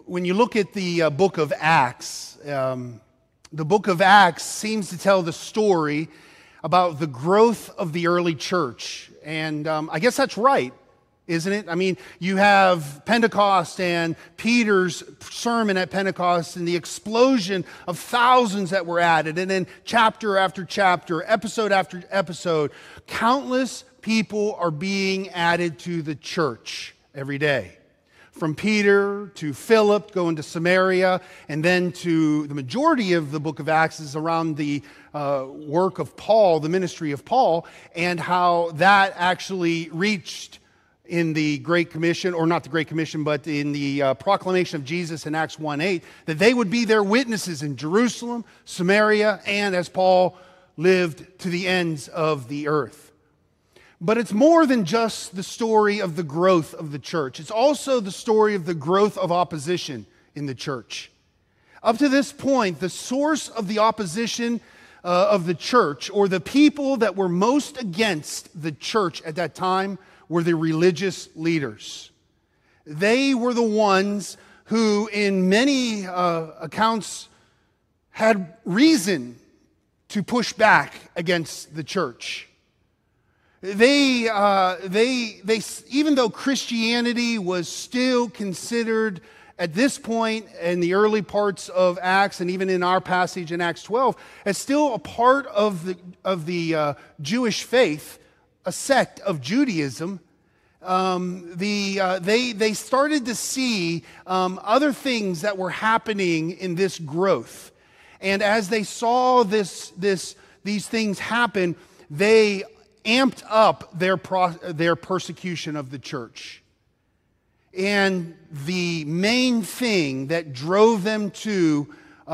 when you look at the book of Acts, the book of Acts seems to tell the story about the growth of the early church. And I guess that's right, isn't it? I mean, you have Pentecost and Peter's sermon at Pentecost and the explosion of thousands that were added. And then chapter after chapter, episode after episode, countless people are being added to the church every day. From Peter to Philip, going to Samaria, and then to the majority of the book of Acts is around the work of Paul, the ministry of Paul, and how that actually reached in the Great Commission, or not the Great Commission, but in the proclamation of Jesus in Acts 1:8, that they would be their witnesses in Jerusalem, Samaria, and as Paul lived to the ends of the earth. But it's more than just the story of the growth of the church. It's also the story of the growth of opposition in the church. Up to this point, the source of the opposition of the church, or the people that were most against the church at that time, were the religious leaders. They were the ones who, in many accounts, had reason to push back against the church. They even though Christianity was still considered at this point in the early parts of Acts, and even in our passage in Acts 12, as still a part of the Jewish faith, a sect of Judaism, they started to see other things that were happening in this growth, and as they saw these things happen, they amped up their persecution of the church. And the main thing that drove them to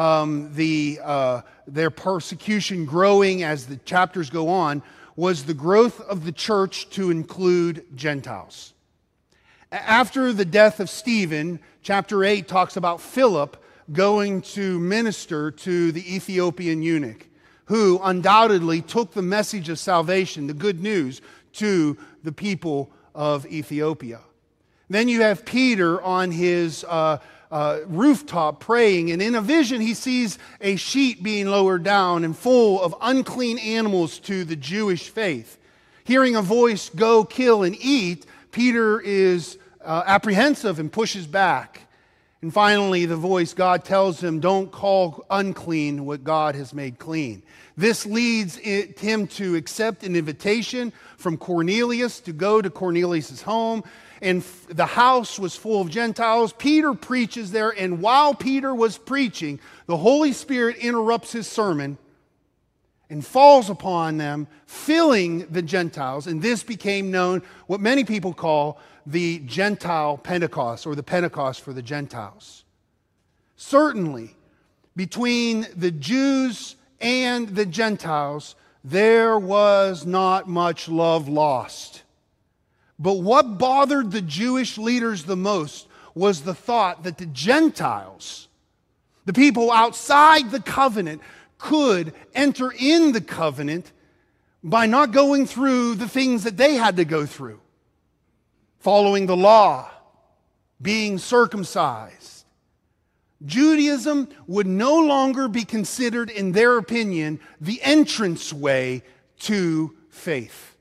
their persecution growing as the chapters go on was the growth of the church to include Gentiles. After the death of Stephen, chapter 8 talks about Philip going to minister to the Ethiopian eunuch, who undoubtedly took the message of salvation, the good news, to the people of Ethiopia. Then you have Peter on his rooftop praying, and in a vision he sees a sheet being lowered down and full of unclean animals to the Jewish faith. Hearing a voice, "Go, kill and eat," Peter is apprehensive and pushes back. And finally, the voice, God tells him, "Don't call unclean what God has made clean." This leads him to accept an invitation from Cornelius to go to Cornelius' home. And the house was full of Gentiles. Peter preaches there, and while Peter was preaching, the Holy Spirit interrupts his sermon and falls upon them, filling the Gentiles. And this became known, what many people call the Gentile Pentecost, or the Pentecost for the Gentiles. Certainly, between the Jews and the Gentiles, there was not much love lost. But what bothered the Jewish leaders the most was the thought that the Gentiles, the people outside the covenant, could enter in the covenant by not going through the things that they had to go through. Following the law, being circumcised. Judaism would no longer be considered, in their opinion, the entranceway to faith.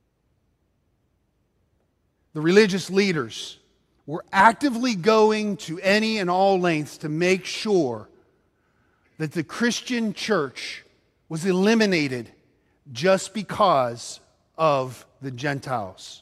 The religious leaders were actively going to any and all lengths to make sure that the Christian church was eliminated just because of the Gentiles.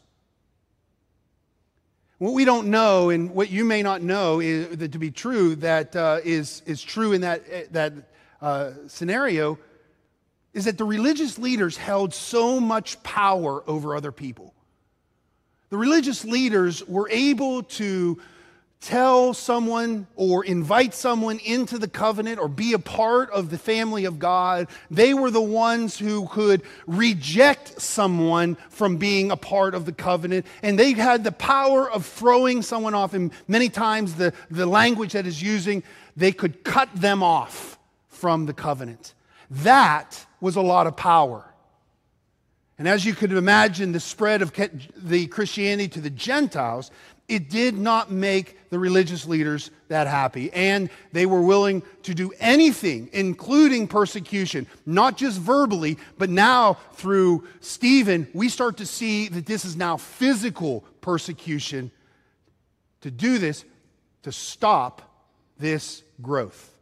What we don't know, and what you may not know is that to be true, that is true in that scenario, is that the religious leaders held so much power over other people. The religious leaders were able to tell someone or invite someone into the covenant or be a part of the family of God. They were the ones who could reject someone from being a part of the covenant, and they had the power of throwing someone off. And many times the language that is using, they could cut them off from the covenant. That was a lot of power. And as you could imagine, the spread of the Christianity to the Gentiles, it did not make the religious leaders that happy. And they were willing to do anything, including persecution, not just verbally, but now through Stephen, we start to see that this is now physical persecution to do this, to stop this growth.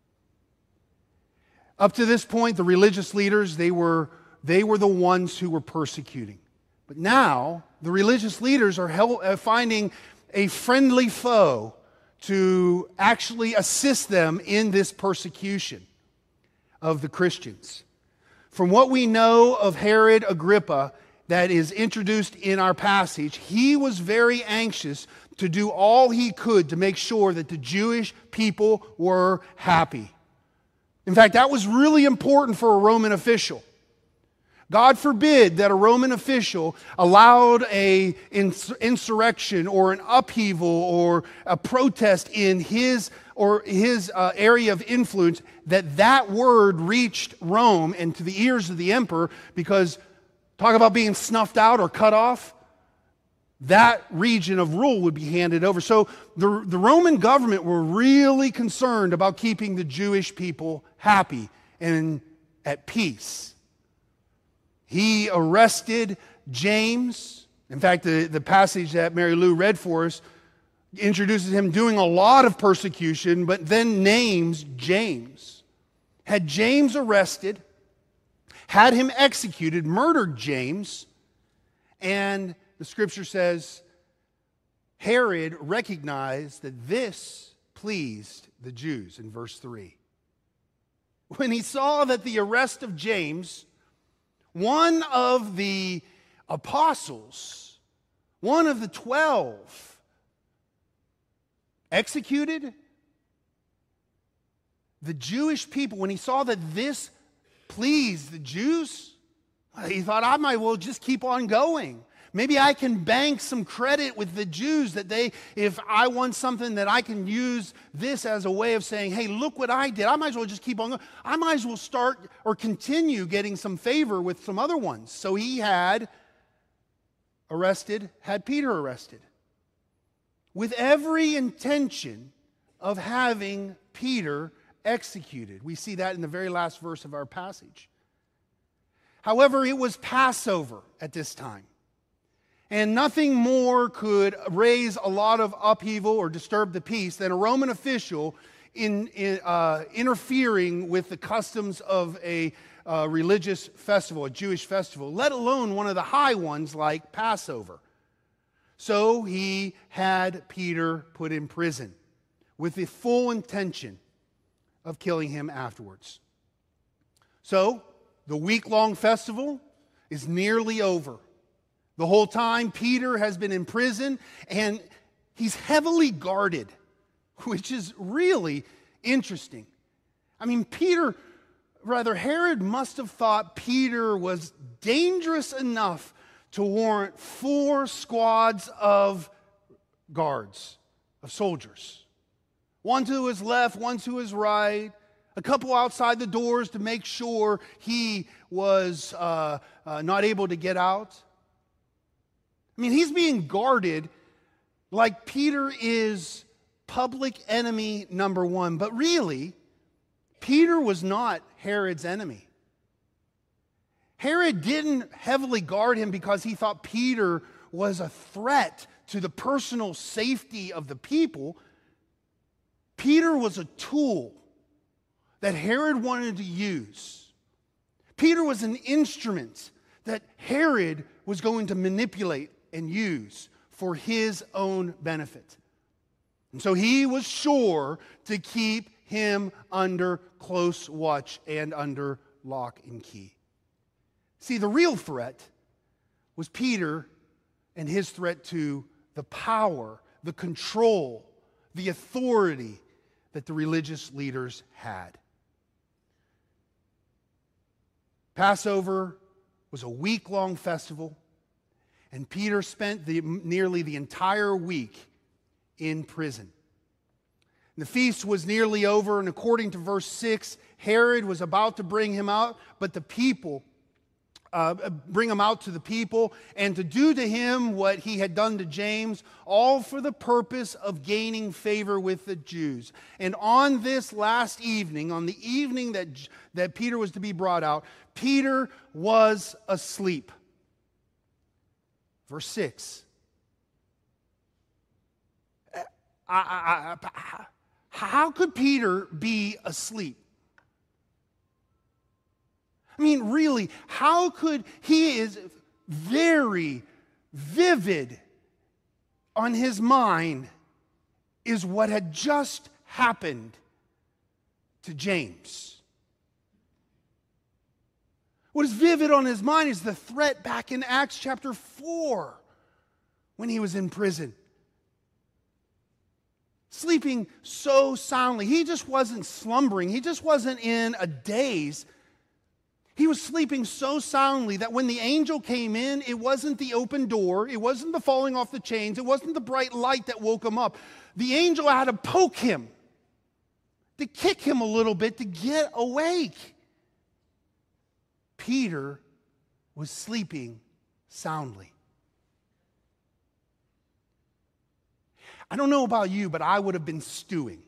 Up to this point, the religious leaders, they were the ones who were persecuting. But now, the religious leaders are finding a friendly foe to actually assist them in this persecution of the Christians. From what we know of Herod Agrippa that is introduced in our passage, he was very anxious to do all he could to make sure that the Jewish people were happy. In fact, that was really important for a Roman official. God forbid that a Roman official allowed an insurrection or an upheaval or a protest in his area of influence, that word reached Rome and to the ears of the emperor, because talk about being snuffed out or cut off, that region of rule would be handed over. So the Roman government were really concerned about keeping the Jewish people happy and at peace. He arrested James. In fact, the passage that Mary Lou read for us introduces him doing a lot of persecution, but then names James. Had James arrested, had him executed, murdered James, and the scripture says Herod recognized that this pleased the Jews in verse 3. When he saw that the arrest of James, one of the apostles, one of the 12, executed, the Jewish people, when he saw that this pleased the Jews, he thought, I might well just keep on going. Maybe I can bank some credit with the Jews that if I want something, that I can use this as a way of saying, hey, look what I did. I might as well just keep on going. I might as well start or continue getting some favor with some other ones. So he had Peter arrested with every intention of having Peter executed. We see that in the very last verse of our passage. However, it was Passover at this time. And nothing more could raise a lot of upheaval or disturb the peace than a Roman official interfering with the customs of a religious festival, a Jewish festival, let alone one of the high ones like Passover. So he had Peter put in prison with the full intention of killing him afterwards. So the week-long festival is nearly over. The whole time, Peter has been in prison, and he's heavily guarded, which is really interesting. I mean, Herod must have thought Peter was dangerous enough to warrant 4 squads of guards, of soldiers. One to his left, one to his right, a couple outside the doors to make sure he was not able to get out. I mean, he's being guarded like Peter is public enemy number 1. But really, Peter was not Herod's enemy. Herod didn't heavily guard him because he thought Peter was a threat to the personal safety of the people. Peter was a tool that Herod wanted to use. Peter was an instrument that Herod was going to manipulate and use for his own benefit. And so he was sure to keep him under close watch and under lock and key. See, the real threat was Peter and his threat to the power, the control, the authority that the religious leaders had. Passover was a week-long festival, and Peter spent nearly the entire week in prison. The feast was nearly over, and according to verse 6, Herod was about to bring him out, but the people bring him out to the people, and to do to him what he had done to James, all for the purpose of gaining favor with the Jews. And on this last evening, on the evening that Peter was to be brought out, Peter was asleep. Verse 6. How could Peter be asleep? I mean, really, how could he is very vivid on his mind is what had just happened to James. What is vivid on his mind is the threat back in Acts chapter 4 when he was in prison. Sleeping so soundly. He just wasn't slumbering. He just wasn't in a daze. He was sleeping so soundly that when the angel came in, it wasn't the open door, it wasn't the falling off the chains, it wasn't the bright light that woke him up. The angel had to poke him, to kick him a little bit to get awake. Peter was sleeping soundly. I don't know about you, but I would have been stewing.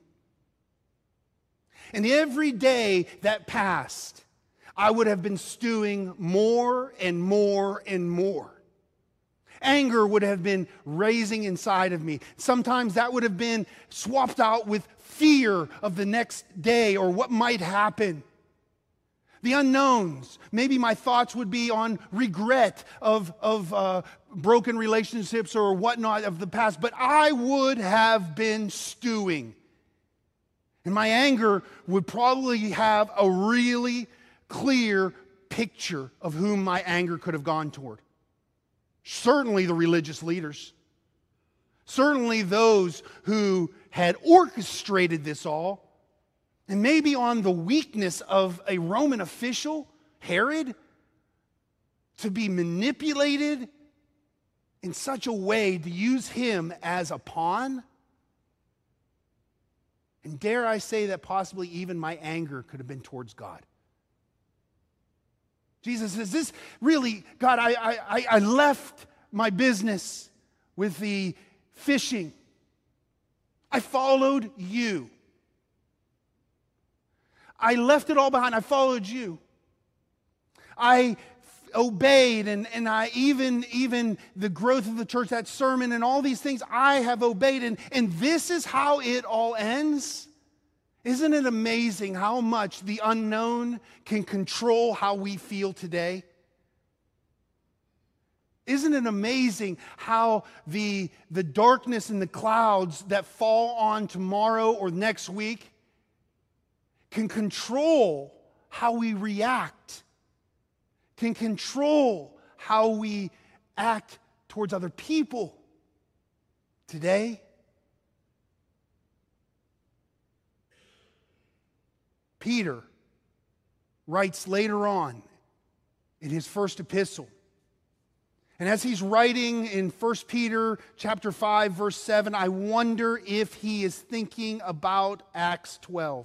And every day that passed, I would have been stewing more and more and more. Anger would have been raising inside of me. Sometimes that would have been swapped out with fear of the next day or what might happen. The unknowns. Maybe my thoughts would be on regret of broken relationships or whatnot of the past, but I would have been stewing. And my anger would probably have a really clear picture of whom my anger could have gone toward. Certainly the religious leaders. Certainly those who had orchestrated this all. And maybe on the weakness of a Roman official, Herod, to be manipulated in such a way to use him as a pawn. And dare I say that possibly even my anger could have been towards God. Jesus says, this really, God, I left my business with the fishing. I followed you. I left it all behind. I followed you. I obeyed, and I even the growth of the church, that sermon and all these things, I have obeyed. And this is how it all ends. Isn't it amazing how much the unknown can control how we feel today? Isn't it amazing how the darkness and the clouds that fall on tomorrow or next week can control how we react, can control how we act towards other people today? Peter writes later on in his first epistle. And as he's writing in 1 Peter chapter 5, verse 7, I wonder if he is thinking about Acts 12.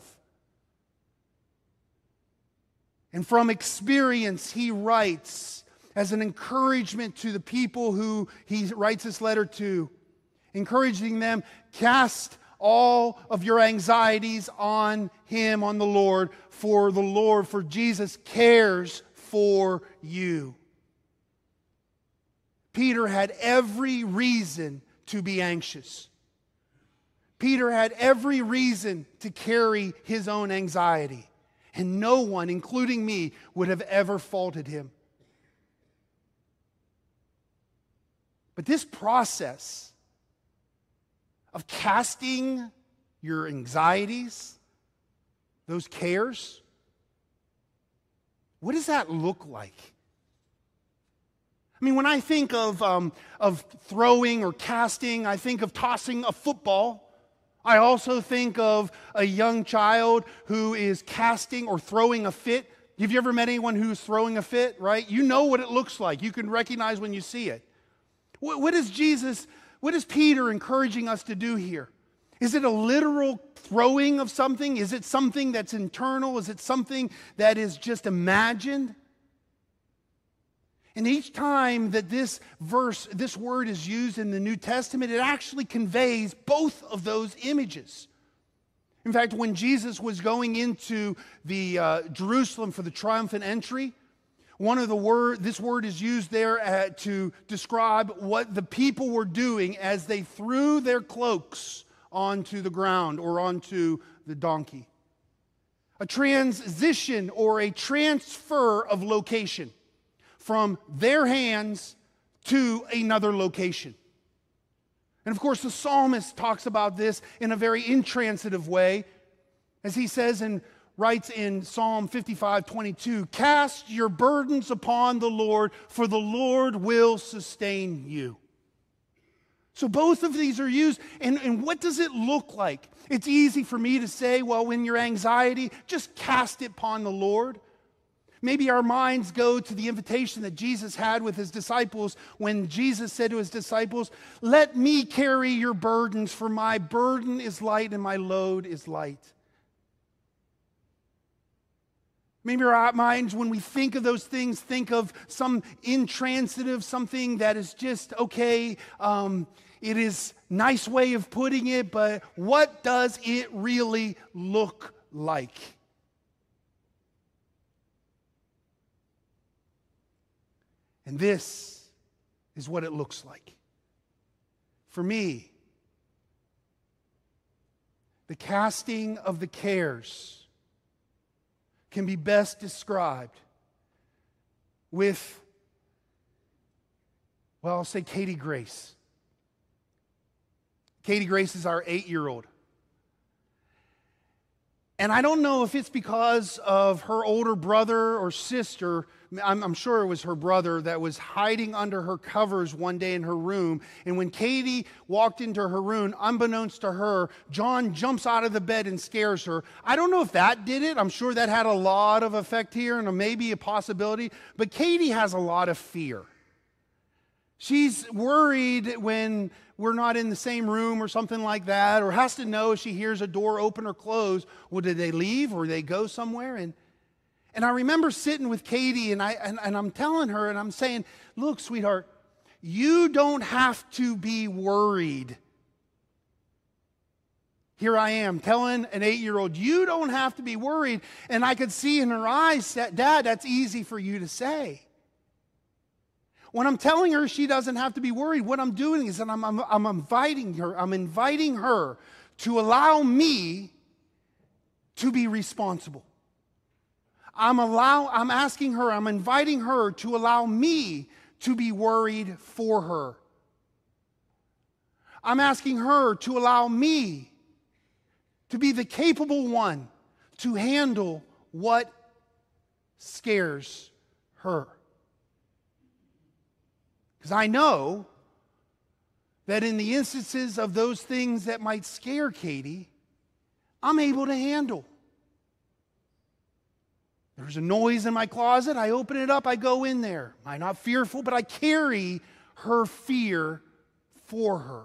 And from experience, he writes as an encouragement to the people who he writes this letter to, encouraging them, cast all of your anxieties on him, on the Lord, for Jesus cares for you. Peter had every reason to be anxious. Peter had every reason to carry his own anxiety. And no one, including me, would have ever faulted him. But this process of casting your anxieties, those cares, what does that look like? I mean, when I think of throwing or casting, I think of tossing a football. I also think of a young child who is casting or throwing a fit. Have you ever met anyone who's throwing a fit, right? You know what it looks like. You can recognize when you see it. What is Peter encouraging us to do here? Is it a literal throwing of something? Is it something that's internal? Is it something that is just imagined? And each time that this word is used in the New Testament, it actually conveys both of those images. In fact, when Jesus was going into the Jerusalem for the triumphant entry, this word is used there to describe what the people were doing as they threw their cloaks onto the ground or onto the donkey. A transition or a transfer of location from their hands to another location. And of course, the psalmist talks about this in a very intransitive way, as he says and writes in Psalm 55:22, "Cast your burdens upon the Lord, for the Lord will sustain you." So both of these are used, and what does it look like? It's easy for me to say, well, when you're anxiety, just cast it upon the Lord. Maybe our minds go to the invitation that Jesus had with his disciples when Jesus said to his disciples, "Let me carry your burdens, for my burden is light and my load is light." Maybe our minds, when we think of those things, think of some intransitive, something that is just, okay, it is a nice way of putting it, but what does it really look like? And this is what it looks like. For me, the casting of the cares can be best described with, well, I'll say Katie Grace. Katie Grace is our 8-year-old. And I don't know if it's because of her older brother or sister. I'm sure it was her brother that was hiding under her covers one day in her room. And when Katie walked into her room, unbeknownst to her, John jumps out of the bed and scares her. I don't know if that did it. I'm sure that had a lot of effect here and maybe a possibility. But Katie has a lot of fear. She's worried when we're not in the same room or something like that, or has to know if she hears a door open or close. Well, did they leave or did they go somewhere? And I remember sitting with Katie and I'm telling her and I'm saying, "Look, sweetheart, you don't have to be worried." Here I am telling an 8-year-old, you don't have to be worried. And I could see in her eyes, "Dad, that's easy for you to say." When I'm telling her she doesn't have to be worried, what I'm doing is that I'm inviting her to allow me to be responsible. I'm inviting her to allow me to be worried for her. I'm asking her to allow me to be the capable one to handle what scares her. Because I know that in the instances of those things that might scare Katie, I'm able to handle. There's a noise in my closet, I open it up, I go in there. I'm not fearful, but I carry her fear for her.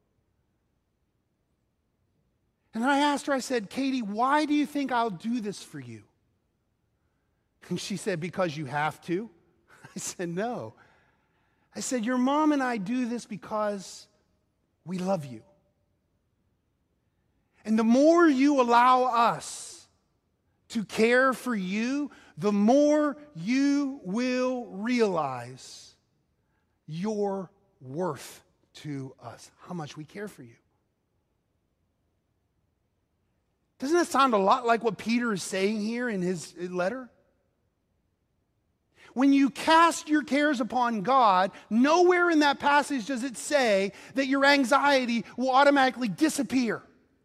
And I asked her, I said, "Katie, why do you think I'll do this for you?" And she said, "Because you have to." I said, "No." I said, "Your mom and I do this because we love you. And the more you allow us to care for you, the more you will realize your worth to us, how much we care for you." Doesn't that sound a lot like what Peter is saying here in his letter? When you cast your cares upon God, nowhere in that passage does it say that your anxiety will automatically disappear.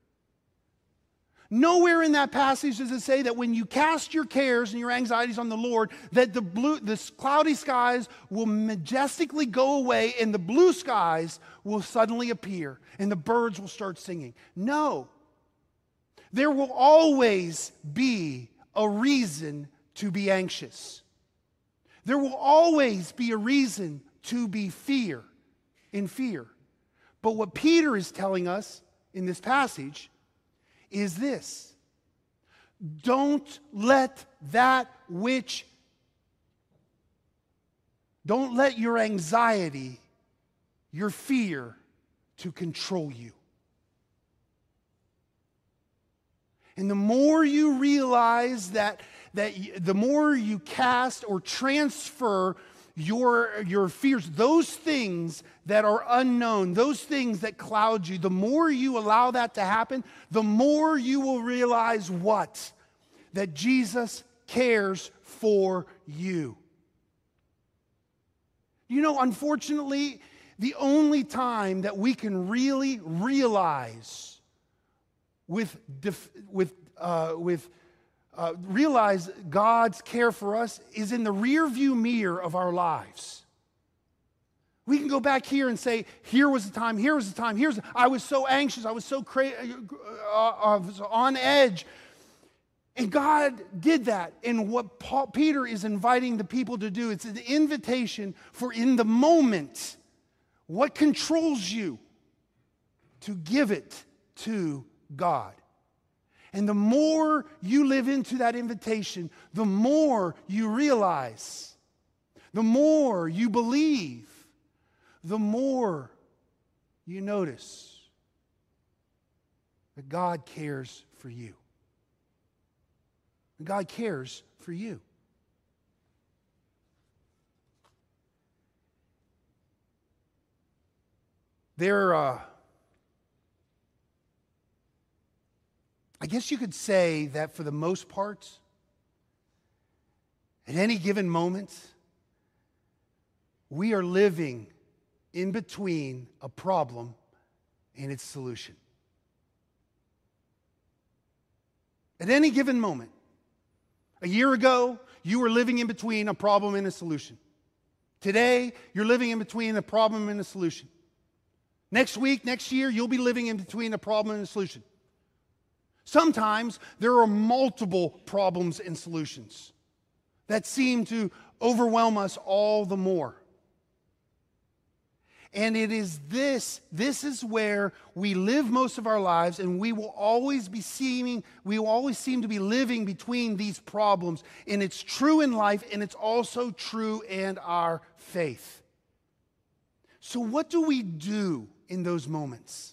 Nowhere in that passage does it say that when you cast your cares and your anxieties on the Lord, that the cloudy skies will majestically go away and the blue skies will suddenly appear and the birds will start singing. No. There will always be a reason to be anxious. There will always be a reason to be in fear. But what Peter is telling us in this passage is this: don't let that which Don't let your anxiety, your fear, to control you. And the more you realize that the more you cast or transfer your fears, those things that are unknown, those things that cloud you, the more you allow that to happen, the more you will realize what? That Jesus cares for you. You know, unfortunately, the only time that we can really realize realize God's care for us is in the rearview mirror of our lives. We can go back here and say, here was the time, I was so anxious, I was so I was on edge. And God did that. And what Peter is inviting the people to do, it's an invitation for in the moment, what controls you, to give it to God. And the more you live into that invitation, the more you realize, the more you believe, the more you notice that God cares for you. God cares for you. I guess you could say that for the most part, at any given moment, we are living in between a problem and its solution. At any given moment. A year ago, you were living in between a problem and a solution. Today, you're living in between a problem and a solution. Next week, next year, you'll be living in between a problem and a solution. Sometimes there are multiple problems and solutions that seem to overwhelm us all the more. And it is this is where we live most of our lives, and we will always seem to be living between these problems. And it's true in life, and it's also true in our faith. So what do we do in those moments?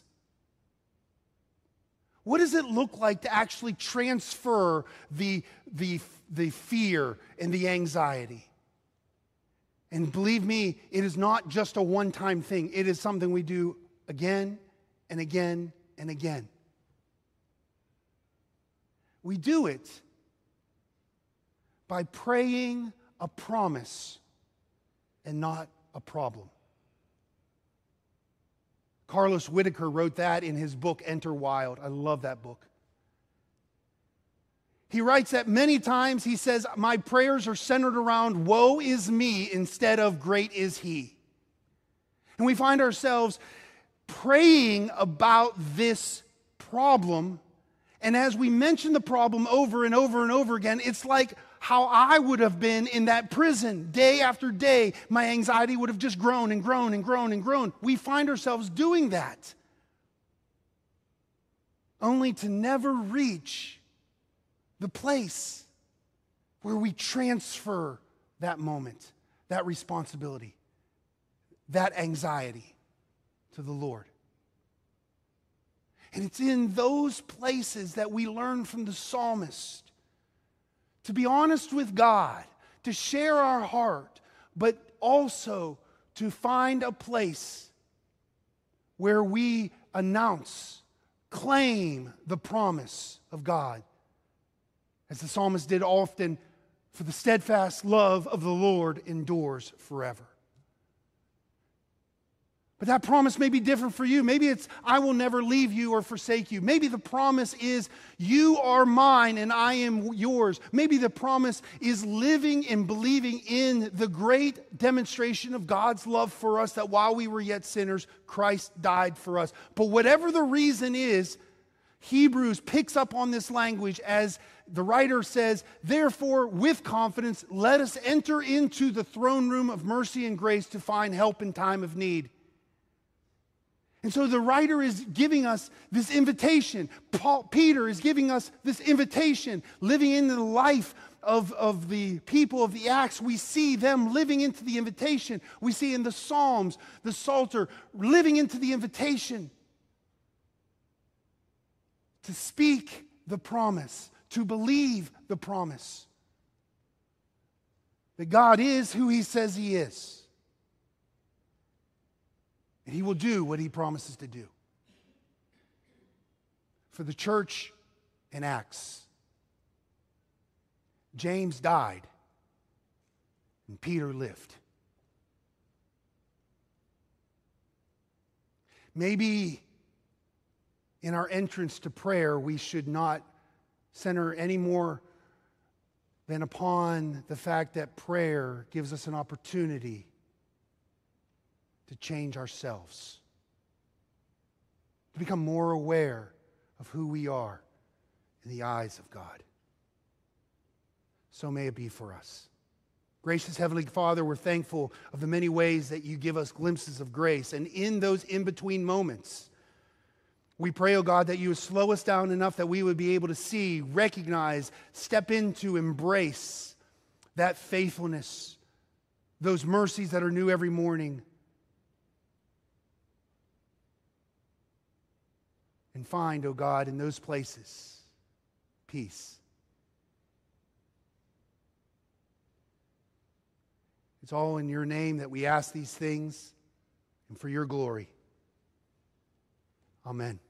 What does it look like to actually transfer the fear and the anxiety? And believe me, it is not just a one-time thing. It is something we do again and again and again. We do it by praying a promise and not a problem. Carlos Whitaker wrote that in his book, Enter Wild. I love that book. He writes that many times. He says, my prayers are centered around woe is me instead of great is he. And we find ourselves praying about this problem. And as we mention the problem over and over and over again, it's like how I would have been in that prison day after day. My anxiety would have just grown and grown and grown and grown. We find ourselves doing that, only to never reach the place where we transfer that moment, that responsibility, that anxiety to the Lord. And it's in those places that we learn from the psalmist to be honest with God, to share our heart, but also to find a place where we announce, claim the promise of God. As the psalmist did often, for the steadfast love of the Lord endures forever. But that promise may be different for you. Maybe it's, I will never leave you or forsake you. Maybe the promise is, you are mine and I am yours. Maybe the promise is living and believing in the great demonstration of God's love for us, that while we were yet sinners, Christ died for us. But whatever the reason is, Hebrews picks up on this language as the writer says, therefore, with confidence, let us enter into the throne room of mercy and grace to find help in time of need. And so the writer is giving us this invitation. Peter is giving us this invitation, living in the life of the people of the Acts, we see them living into the invitation. We see in the Psalms, the Psalter living into the invitation to speak the promise, to believe the promise that God is who He says He is. And He will do what He promises to do. For the church in Acts, James died and Peter lived. Maybe in our entrance to prayer, we should not center any more than upon the fact that prayer gives us an opportunity to change ourselves, to become more aware of who we are in the eyes of God. So may it be for us. Gracious Heavenly Father, we're thankful of the many ways that you give us glimpses of grace. And in those in-between moments, we pray, oh God, that you would slow us down enough that we would be able to see, recognize, step into, embrace that faithfulness, those mercies that are new every morning. And find, oh God, in those places, peace. It's all in your name that we ask these things and for your glory. Amen.